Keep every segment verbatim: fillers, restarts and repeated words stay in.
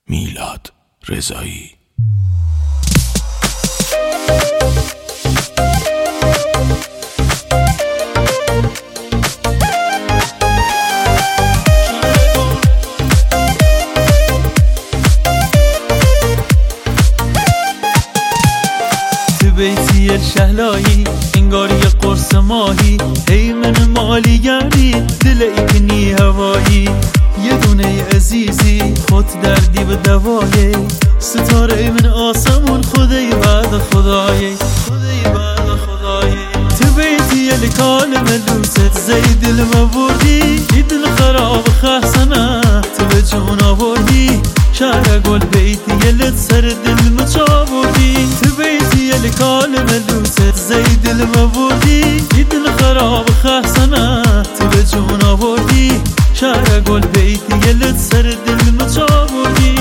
میلاد رضایی. بیتی الشهلایی انگار یه قرص ماهی، ای من مالی گردی دل ایکنی هوایی. یه دونه عزیزی خود دردی به دوایی، ستاره من آسمون خدای بعد خدایی، خدای بعد خدایی. تو بیتی الکال ملوست زی دل مبردی، ای دل خراب خحسنه تو به جون آوردی. شهر گل بیتی یلت سر دل مچاوردی، تو بیتی الکال ملوست زی دل مبردی، ای دل خراب خحسنه تو به جون آوردی. شهر گل بیتی یلت سر دل مچاوردی.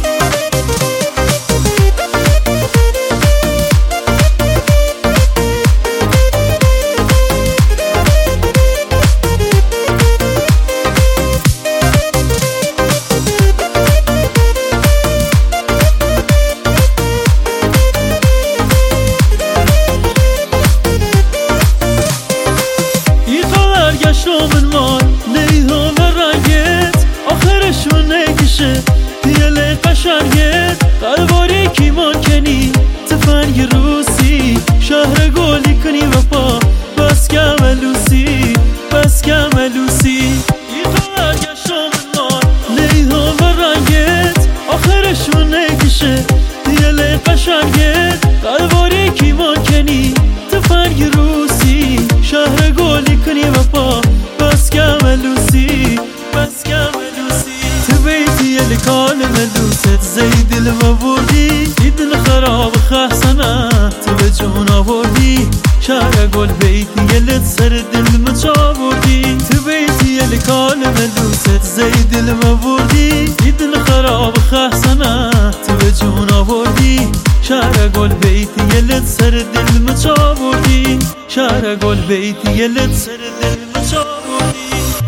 من مال نیها و رنگت آخرشون نکشه دیل قشنگت، قلباری کی مانکنی تفنگ روسی. شهر گلی کنی و پا بس کملوسی، بس کملوسی. ایقا گشم من مال نیها و رنگت آخرشون نکشه دیل قشنگت، قلباری کی مانکنی تفنگ روسی. شهر گلی کنی و پا بس کملوسی، بس کملوسی. تو بیتی الکال ملوست زی دل مبردی، ای دل خراب خحسنه تو به جون آوردی. شهر گل بیتی یلت سر دل مچاوردی، تو بیتی الکال ملوست زی دل مبردی، ای دل خراب خحسنه تو به جون آوردی. شهر گل بیتی یلت سر دل مچاوردی، شهر گل بیتی یلت سر دل مچاوردی.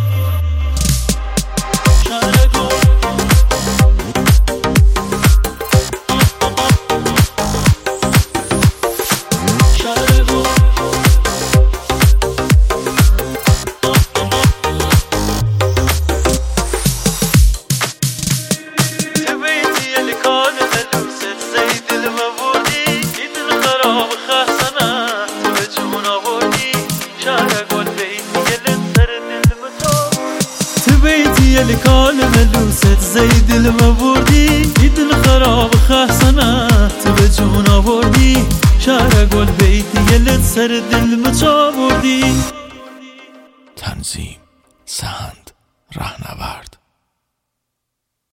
الکال ملوست زی دل مبردی، ای دل خراب خحسنه تو به جون آوردی. شهر گل بیتی یلت سر دل مچاوردی. تنظیم سهند رهنورد.